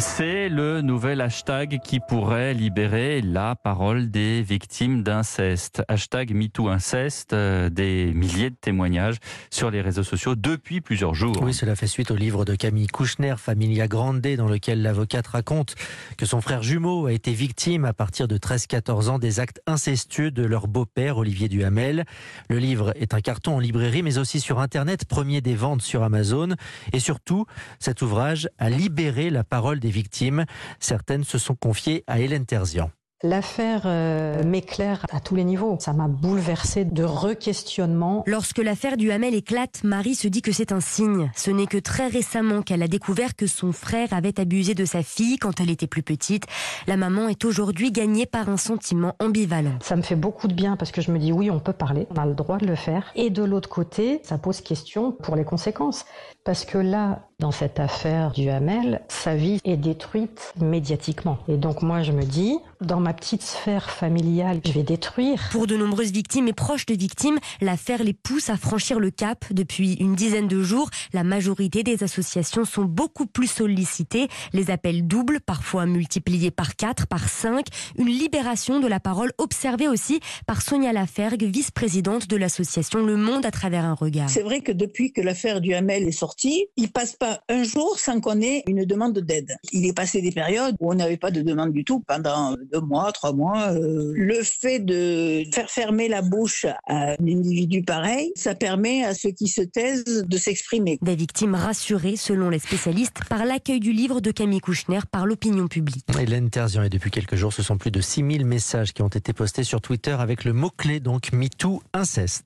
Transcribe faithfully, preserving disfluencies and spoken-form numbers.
C'est le nouvel hashtag qui pourrait libérer la parole des victimes d'inceste. Hashtag MeTooInceste, euh, des milliers de témoignages sur les réseaux sociaux depuis plusieurs jours. Oui, cela fait suite au livre de Camille Kouchner, Familia Grande, dans lequel l'avocate raconte que son frère jumeau a été victime à partir de treize quatorze ans des actes incestueux de leur beau-père, Olivier Duhamel. Le livre est un carton en librairie, mais aussi sur Internet, premier des ventes sur Amazon. Et surtout, cet ouvrage a libéré la parole des victimes. Certaines se sont confiées à Hélène Terzian. L'affaire euh, m'éclaire à tous les niveaux. Ça m'a bouleversée de re-questionnement. Lorsque l'affaire Duhamel éclate, Marie se dit que c'est un signe. Ce n'est que très récemment qu'elle a découvert que son frère avait abusé de sa fille quand elle était plus petite. La maman est aujourd'hui gagnée par un sentiment ambivalent. Ça me fait beaucoup de bien parce que je me dis oui, on peut parler, on a le droit de le faire. Et de l'autre côté, ça pose question pour les conséquences. Parce que là, dans cette affaire Duhamel, sa vie est détruite médiatiquement. Et donc moi, je me dis, dans ma petite sphère familiale, je vais détruire. Pour de nombreuses victimes et proches de victimes, l'affaire les pousse à franchir le cap. Depuis une dizaine de jours, la majorité des associations sont beaucoup plus sollicitées. Les appels doublent, parfois multipliés par quatre, par cinq. Une libération de la parole observée aussi par Sonia Lafergue, vice-présidente de l'association Le Monde à travers un regard. C'est vrai que depuis que l'affaire Duhamel est sortie, il passe pas un jour sans qu'on ait une demande d'aide. Il est passé des périodes où on n'avait pas de demande du tout pendant deux mois, trois mois. Euh, le fait de faire fermer la bouche à un individu pareil, ça permet à ceux qui se taisent de s'exprimer. Des victimes rassurées, selon les spécialistes, par l'accueil du livre de Camille Kouchner par l'opinion publique. Hélène Terzian, et depuis quelques jours, ce sont plus de six mille messages qui ont été postés sur Twitter avec le mot-clé, donc MeTooInceste.